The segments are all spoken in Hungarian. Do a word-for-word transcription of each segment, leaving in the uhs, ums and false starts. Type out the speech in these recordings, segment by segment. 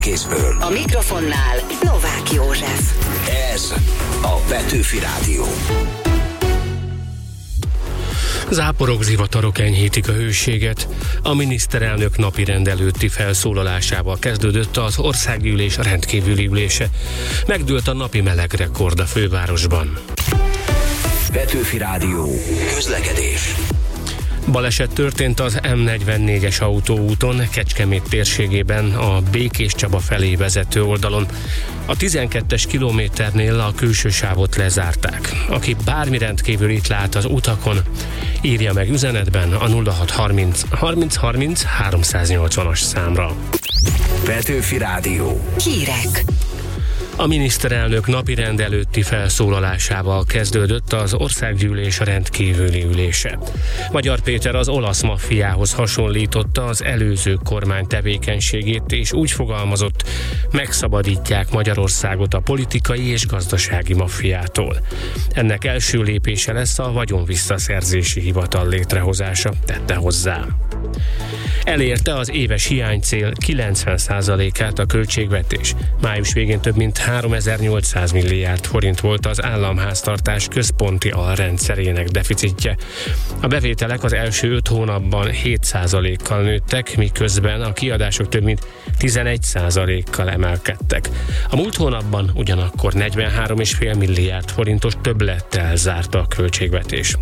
kézből. A mikrofonnál Novák József. Ez a Petőfi Rádió. Záporok, zivatarok enyhítik a hőséget. A miniszterelnök napirend előtti felszólalásával kezdődött az országgyűlés rendkívüli ülése. Megdőlt a napi melegrekord a fővárosban. Petőfi Rádió. Közlekedés. Baleset történt az M negyvennégyes autóúton, Kecskemét térségében, a Békés Csaba felé vezető oldalon. A tizenkettes kilométernél a külső sávot lezárták. Aki bármi rendkívülit lát az utakon, írja meg üzenetben a nulla hat harminc harminc harminc háromszáznyolcvanas számra. Petőfi Rádió. Hírek. A miniszterelnök napirend előtti felszólalásával kezdődött az országgyűlés rendkívüli ülése. Magyar Péter az olasz maffiához hasonlította az előző kormány tevékenységét, és úgy fogalmazott, megszabadítják Magyarországot a politikai és gazdasági maffiától. Ennek első lépése lesz a vagyonvisszaszerzési hivatal létrehozása, tette hozzá. Elérte az éves hiánycél kilencven százalékát a költségvetés. Május végén több mint háromezer-nyolcszáz milliárd forint volt az államháztartás központi alrendszerének deficitje. A bevételek az első öt hónapban hét százalékkal nőttek, miközben a kiadások több mint tizenegy százalékkal emelkedtek. A múlt hónapban ugyanakkor negyvenhárom egész öt milliárd forintos többlettel zárta a költségvetés.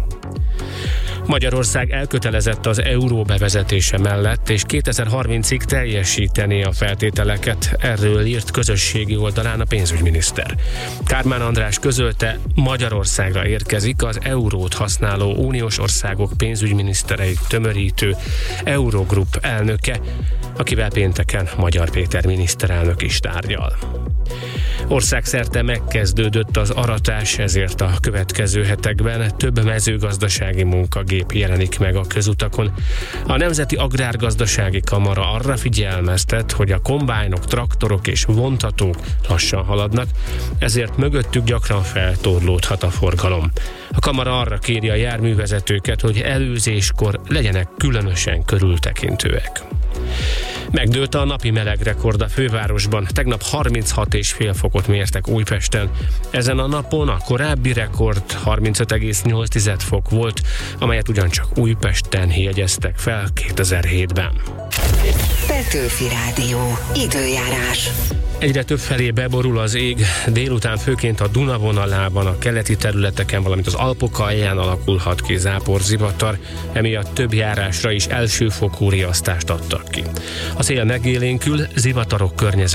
Magyarország elkötelezett az euró bevezetése mellett, és kétezer-harmincig teljesítené a feltételeket, erről írt közösségi oldalán a pénzügyminiszter. Kármán András közölte, Magyarországra érkezik az eurót használó uniós országok pénzügyminisztereit tömörítő Eurogroup elnöke, akivel pénteken Magyar Péter miniszterelnök is tárgyal. Országszerte megkezdődött az aratás, ezért a következő hetekben több mezőgazdasági munkagép jelenik meg a közutakon. A Nemzeti Agrárgazdasági Kamara arra figyelmeztet, hogy a kombájnok, traktorok és vontatók lassan haladnak, ezért mögöttük gyakran feltorlódhat a forgalom. A kamara arra kéri a járművezetőket, hogy előzéskor legyenek különösen körültekintőek. Megdőlt a napi melegrekord a fővárosban, tegnap harminchat egész öt fokot mértek Újpesten. Ezen a napon a korábbi rekord harmincöt egész nyolc fok volt, amelyet ugyancsak Újpesten jegyeztek fel kétezer-hétben. Petőfi Rádió. Időjárás. Egyre több felé beborul az ég, délután főként a Duna vonalában, a keleti területeken, valamint az Alpok alján alakulhat ki záporzivatar, emiatt több járásra is elsőfokú riasztást adtak ki. A szél megélénkül, zivatarok környezet